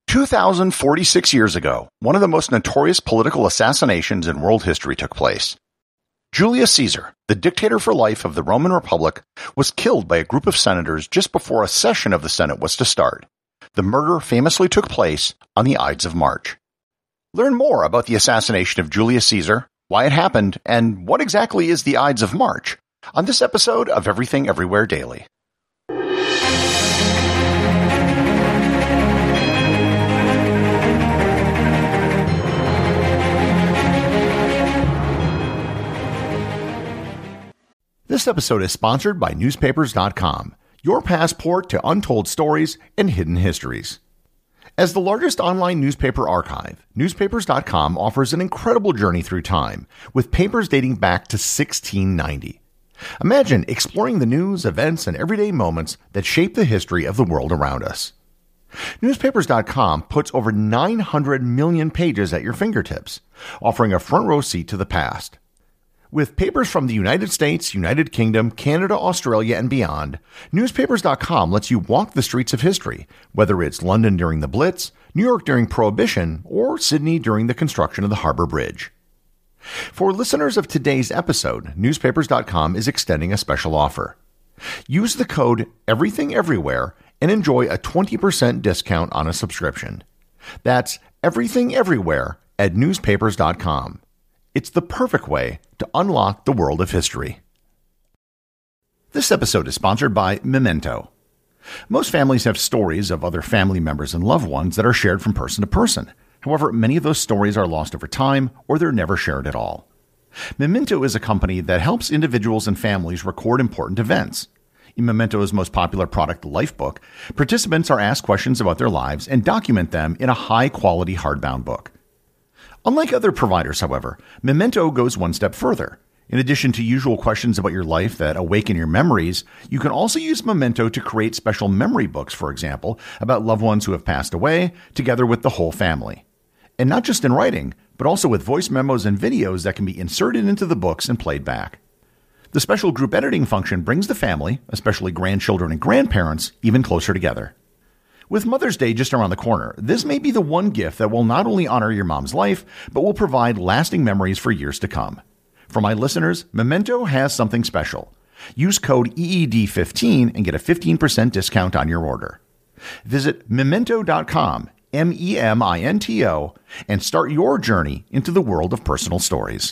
2,046 years ago, one of the most notorious political assassinations in world history took place. Julius Caesar, the dictator for life of the Roman Republic, was killed by a group of senators just before a session of the Senate was to start. The murder famously took place on the Ides of March. Learn more about the assassination of Julius Caesar, why it happened, and what exactly is the Ides of March on this episode of Everything Everywhere Daily. This episode is sponsored by Newspapers.com, your passport to untold stories and hidden histories. As the largest online newspaper archive, Newspapers.com offers an incredible journey through time, with papers dating back to 1690. Imagine exploring the news, events, and everyday moments that shape the history of the world around us. Newspapers.com puts over 900 million pages at your fingertips, offering a front row seat to the past. With papers from the United States, United Kingdom, Canada, Australia, and beyond, Newspapers.com lets you walk the streets of history, whether it's London during the Blitz, New York during Prohibition, or Sydney during the construction of the Harbour Bridge. For listeners of today's episode, Newspapers.com is extending a special offer. Use the code EVERYTHINGEVERYWHERE and enjoy a 20% discount on a subscription. That's Everything Everywhere at Newspapers.com. It's the perfect way to unlock the world of history. This episode is sponsored by Memento. Most families have stories of other family members and loved ones that are shared from person to person. However, many of those stories are lost over time or they're never shared at all. Memento is a company that helps individuals and families record important events. In Memento's most popular product, Lifebook, participants are asked questions about their lives and document them in a high-quality hardbound book. Unlike other providers, however, Memento goes one step further. In addition to usual questions about your life that awaken your memories, you can also use Memento to create special memory books, for example, about loved ones who have passed away, together with the whole family. And not just in writing, but also with voice memos and videos that can be inserted into the books and played back. The special group editing function brings the family, especially grandchildren and grandparents, even closer together. With Mother's Day just around the corner, this may be the one gift that will not only honor your mom's life, but will provide lasting memories for years to come. For my listeners, Memento has something special. Use code EED15 and get a 15% discount on your order. Visit Memento.com, MEMINTO, and start your journey into the world of personal stories.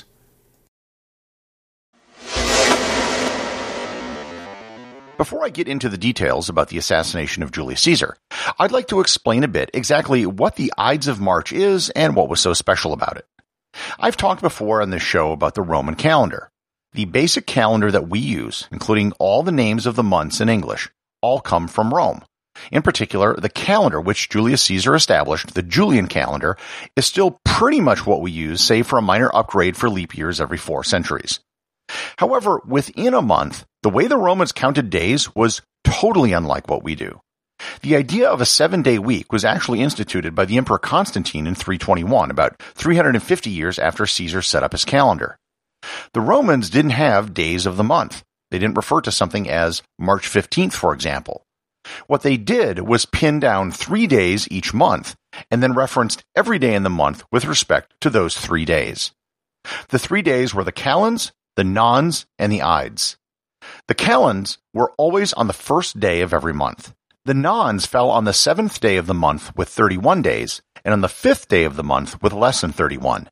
Before I get into the details about the assassination of Julius Caesar, I'd like to explain a bit exactly what the Ides of March is and what was so special about it. I've talked before on this show about the Roman calendar. The basic calendar that we use, including all the names of the months in English, all come from Rome. In particular, the calendar which Julius Caesar established, the Julian calendar, is still pretty much what we use, save for a minor upgrade for leap years every 4 centuries. However, within a month, the way the Romans counted days was totally unlike what we do. The idea of a 7-day week was actually instituted by the Emperor Constantine in 321, about 350 years after Caesar set up his calendar. The Romans didn't have days of the month. They didn't refer to something as March 15th, for example. What they did was pin down 3 days each month, and then referenced every day in the month with respect to those 3 days. The 3 days were the calends, the nons, and the ides. The calends were always on the first day of every month. The nons fell on the 7th day of the month with 31 days, and on the 5th day of the month with less than 31.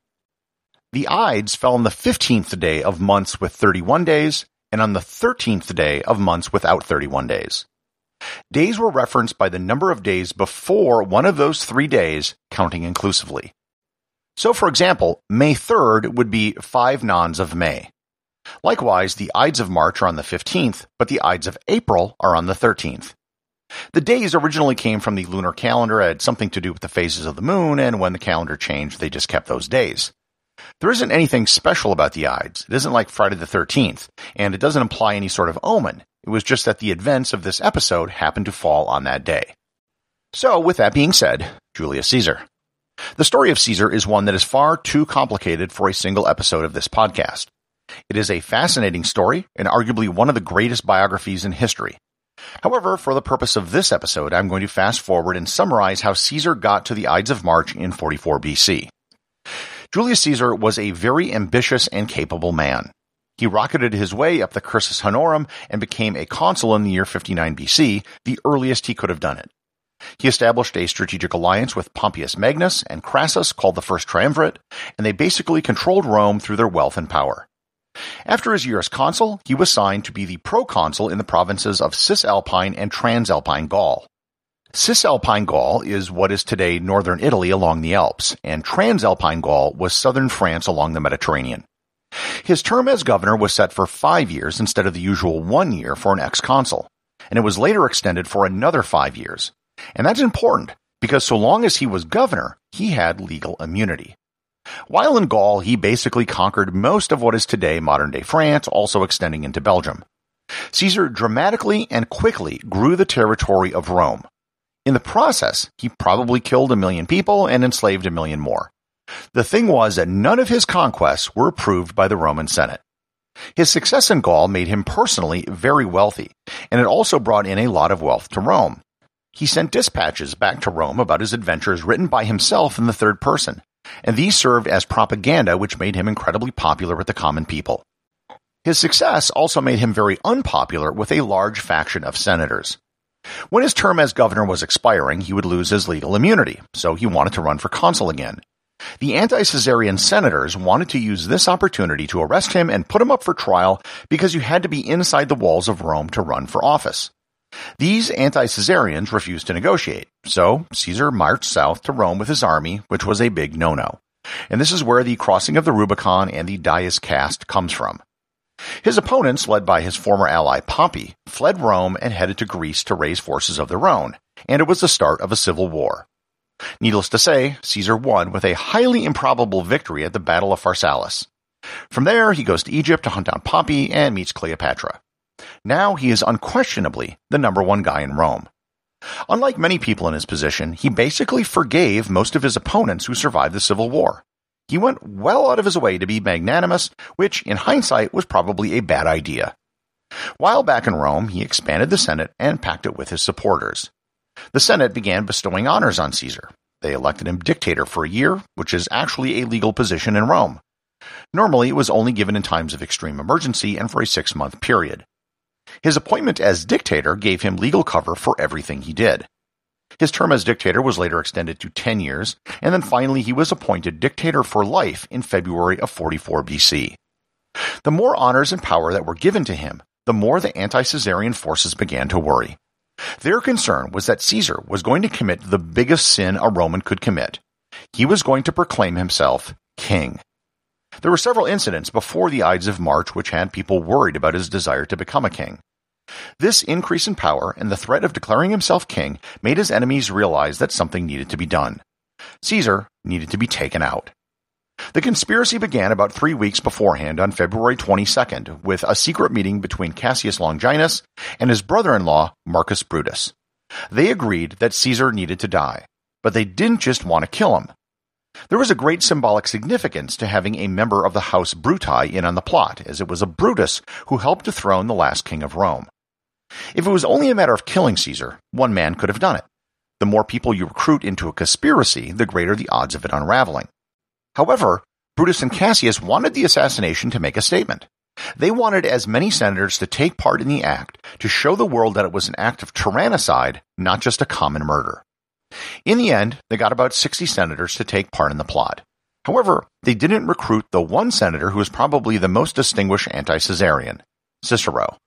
The ides fell on the 15th day of months with 31 days, and on the 13th day of months without 31 days. Days were referenced by the number of days before one of those 3 days, counting inclusively. So, for example, May 3rd would be 5 nons of May. Likewise, the Ides of March are on the 15th, but the Ides of April are on the 13th. The days originally came from the lunar calendar, had something to do with the phases of the moon, and when the calendar changed, they just kept those days. There isn't anything special about the Ides. It isn't like Friday the 13th, and it doesn't imply any sort of omen. It was just that the events of this episode happened to fall on that day. So, with that being said, Julius Caesar. The story of Caesar is one that is far too complicated for a single episode of this podcast. It is a fascinating story and arguably one of the greatest biographies in history. However, for the purpose of this episode, I'm going to fast forward and summarize how Caesar got to the Ides of March in 44 BC. Julius Caesar was a very ambitious and capable man. He rocketed his way up the Cursus Honorum and became a consul in the year 59 BC, the earliest he could have done it. He established a strategic alliance with Pompeius Magnus and Crassus called the First Triumvirate, and they basically controlled Rome through their wealth and power. After his year as consul, he was signed to be the proconsul in the provinces of Cisalpine and Transalpine Gaul. Cisalpine Gaul is what is today northern Italy along the Alps, and Transalpine Gaul was southern France along the Mediterranean. His term as governor was set for 5 years instead of the usual 1 year for an ex-consul, and it was later extended for another 5 years. And that's important, because so long as he was governor, he had legal immunity. While in Gaul, he basically conquered most of what is today modern-day France, also extending into Belgium. Caesar dramatically and quickly grew the territory of Rome. In the process, he probably killed 1 million people and enslaved 1 million more. The thing was that none of his conquests were approved by the Roman Senate. His success in Gaul made him personally very wealthy, and it also brought in a lot of wealth to Rome. He sent dispatches back to Rome about his adventures written by himself in the third person, and these served as propaganda which made him incredibly popular with the common people. His success also made him very unpopular with a large faction of senators. When his term as governor was expiring, he would lose his legal immunity, so he wanted to run for consul again. The anti-Caesarian senators wanted to use this opportunity to arrest him and put him up for trial because you had to be inside the walls of Rome to run for office. These anti-Caesarians refused to negotiate, so Caesar marched south to Rome with his army, which was a big no-no. And this is where the crossing of the Rubicon and the Dies Cast comes from. His opponents, led by his former ally Pompey, fled Rome and headed to Greece to raise forces of their own, and it was the start of a civil war. Needless to say, Caesar won with a highly improbable victory at the Battle of Pharsalus. From there, he goes to Egypt to hunt down Pompey and meets Cleopatra. Now he is unquestionably the #1 guy in Rome. Unlike many people in his position, he basically forgave most of his opponents who survived the civil war. He went well out of his way to be magnanimous, which, in hindsight, was probably a bad idea. While back in Rome, he expanded the Senate and packed it with his supporters. The Senate began bestowing honors on Caesar. They elected him dictator for a year, which is actually a legal position in Rome. Normally, it was only given in times of extreme emergency and for a 6-month period. His appointment as dictator gave him legal cover for everything he did. His term as dictator was later extended to 10 years, and then finally he was appointed dictator for life in February of 44 BC. The more honors and power that were given to him, the more the anti-Caesarian forces began to worry. Their concern was that Caesar was going to commit the biggest sin a Roman could commit. He was going to proclaim himself king. There were several incidents before the Ides of March which had people worried about his desire to become a king. This increase in power and the threat of declaring himself king made his enemies realize that something needed to be done. Caesar needed to be taken out. The conspiracy began about 3 weeks beforehand on February 22nd with a secret meeting between Cassius Longinus and his brother-in-law Marcus Brutus. They agreed that Caesar needed to die, but they didn't just want to kill him. There was a great symbolic significance to having a member of the House Bruti in on the plot, as it was a Brutus who helped dethrone the last king of Rome. If it was only a matter of killing Caesar, one man could have done it. The more people you recruit into a conspiracy, the greater the odds of it unraveling. However, Brutus and Cassius wanted the assassination to make a statement. They wanted as many senators to take part in the act to show the world that it was an act of tyrannicide, not just a common murder. In the end, they got about 60 senators to take part in the plot. However, they didn't recruit the one senator who was probably the most distinguished anti-Caesarian, Cicero.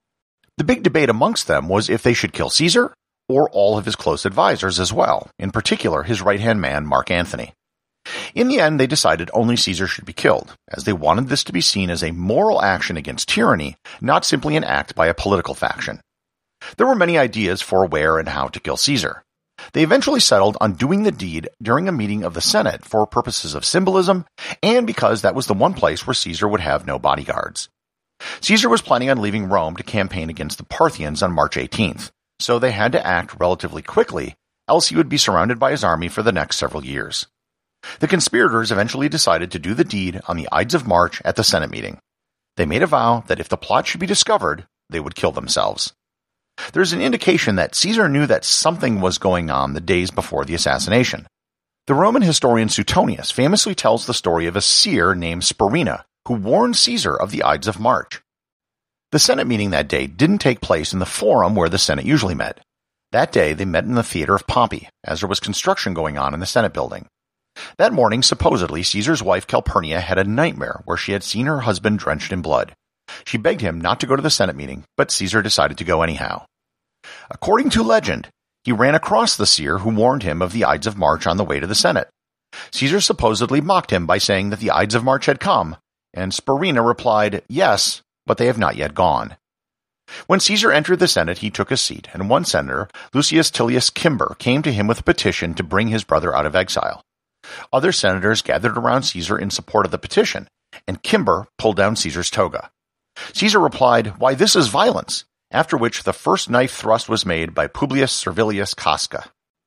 The big debate amongst them was if they should kill Caesar or all of his close advisors as well, in particular his right-hand man, Mark Antony. In the end, they decided only Caesar should be killed, as they wanted this to be seen as a moral action against tyranny, not simply an act by a political faction. There were many ideas for where and how to kill Caesar. They eventually settled on doing the deed during a meeting of the Senate for purposes of symbolism, and because that was the one place where Caesar would have no bodyguards. Caesar was planning on leaving Rome to campaign against the Parthians on March 18th, so they had to act relatively quickly, else he would be surrounded by his army for the next several years. The conspirators eventually decided to do the deed on the Ides of March at the Senate meeting. They made a vow that if the plot should be discovered, they would kill themselves. There's an indication that Caesar knew that something was going on the days before the assassination. The Roman historian Suetonius famously tells the story of a seer named Spurinna who warned Caesar of the Ides of March. The Senate meeting that day didn't take place in the forum where the Senate usually met. That day they met in the theater of Pompey, as there was construction going on in the Senate building. That morning, supposedly, Caesar's wife Calpurnia had a nightmare where she had seen her husband drenched in blood. She begged him not to go to the Senate meeting, but Caesar decided to go anyhow. According to legend, he ran across the seer who warned him of the Ides of March on the way to the Senate. Caesar supposedly mocked him by saying that the Ides of March had come, and Spurinna replied, "Yes, but they have not yet gone." When Caesar entered the Senate, he took a seat, and one senator, Lucius Tullius Cimber, came to him with a petition to bring his brother out of exile. Other senators gathered around Caesar in support of the petition, and Cimber pulled down Caesar's toga. Caesar replied, "Why, this is violence," after which the first knife thrust was made by Publius Servilius Casca.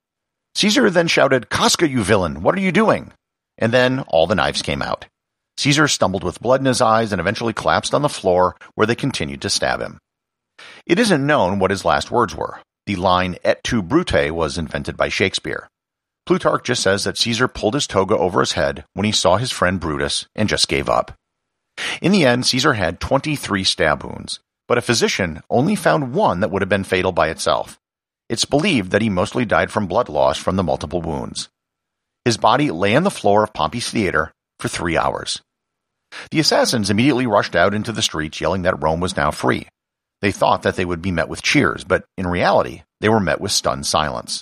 Caesar then shouted, "Casca, you villain, what are you doing?" And then all the knives came out. Caesar stumbled with blood in his eyes and eventually collapsed on the floor, where they continued to stab him. It isn't known what his last words were. The line "et tu, Brute" was invented by Shakespeare. Plutarch just says that Caesar pulled his toga over his head when he saw his friend Brutus and just gave up. In the end, Caesar had 23 stab wounds, but a physician only found one that would have been fatal by itself. It's believed that he mostly died from blood loss from the multiple wounds. His body lay on the floor of Pompey's theater for 3 hours. The assassins immediately rushed out into the streets yelling that Rome was now free. They thought that they would be met with cheers, but in reality, they were met with stunned silence.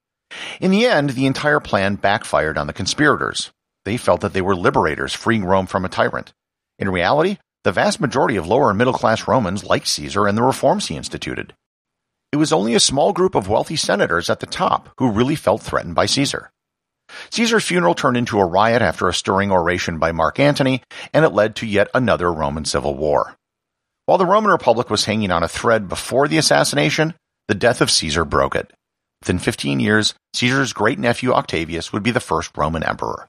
In the end, the entire plan backfired on the conspirators. They felt that they were liberators freeing Rome from a tyrant. In reality, the vast majority of lower and middle-class Romans liked Caesar and the reforms he instituted. It was only a small group of wealthy senators at the top who really felt threatened by Caesar. Caesar's funeral turned into a riot after a stirring oration by Mark Antony, and it led to yet another Roman civil war. While the Roman Republic was hanging on a thread before the assassination, the death of Caesar broke it. Within 15 years, Caesar's great-nephew Octavius would be the first Roman emperor.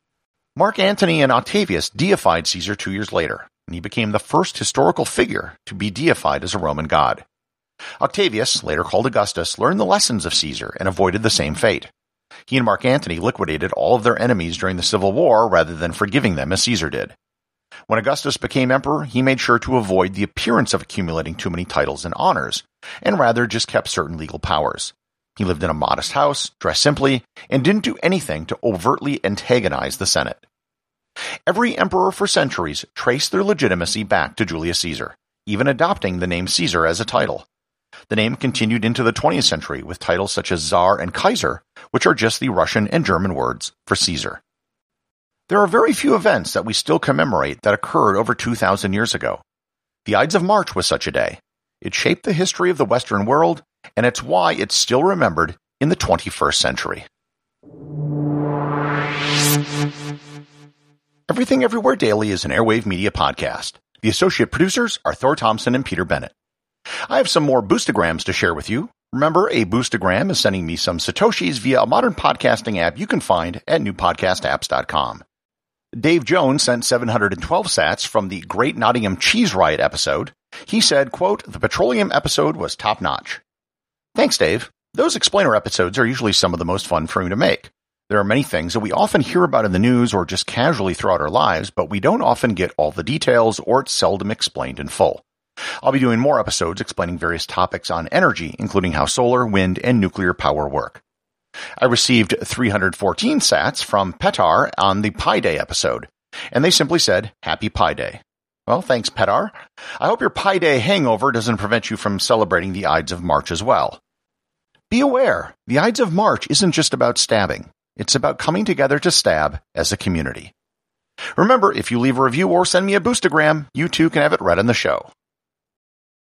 Mark Antony and Octavius deified Caesar 2 years later, and he became the first historical figure to be deified as a Roman god. Octavius, later called Augustus, learned the lessons of Caesar and avoided the same fate. He and Mark Antony liquidated all of their enemies during the Civil War rather than forgiving them as Caesar did. When Augustus became emperor, he made sure to avoid the appearance of accumulating too many titles and honors, and rather just kept certain legal powers. He lived in a modest house, dressed simply, and didn't do anything to overtly antagonize the Senate. Every emperor for centuries traced their legitimacy back to Julius Caesar, even adopting the name Caesar as a title. The name continued into the 20th century with titles such as Tsar and Kaiser, which are just the Russian and German words for Caesar. There are very few events that we still commemorate that occurred over 2,000 years ago. The Ides of March was such a day. It shaped the history of the Western world, and it's why it's still remembered in the 21st century. Everything Everywhere Daily is an Airwave Media podcast. The associate producers are Thor Thompson and Peter Bennett. I have some more Boostagrams to share with you. Remember, a Boostagram is sending me some Satoshis via a modern podcasting app you can find at newpodcastapps.com. Dave Jones sent 712 sats from the Great Nottingham Cheese Riot episode. He said, quote, "The petroleum episode was top-notch." Thanks, Dave. Those explainer episodes are usually some of the most fun for me to make. There are many things that we often hear about in the news or just casually throughout our lives, but we don't often get all the details or it's seldom explained in full. I'll be doing more episodes explaining various topics on energy, including how solar, wind, and nuclear power work. I received 314 sats from Petar on the Pi Day episode, and they simply said, "Happy Pi Day." Well, thanks, Petar. I hope your Pi Day hangover doesn't prevent you from celebrating the Ides of March as well. Be aware, the Ides of March isn't just about stabbing. It's about coming together to stab as a community. Remember, if you leave a review or send me a Boostagram, you too can have it read on the show.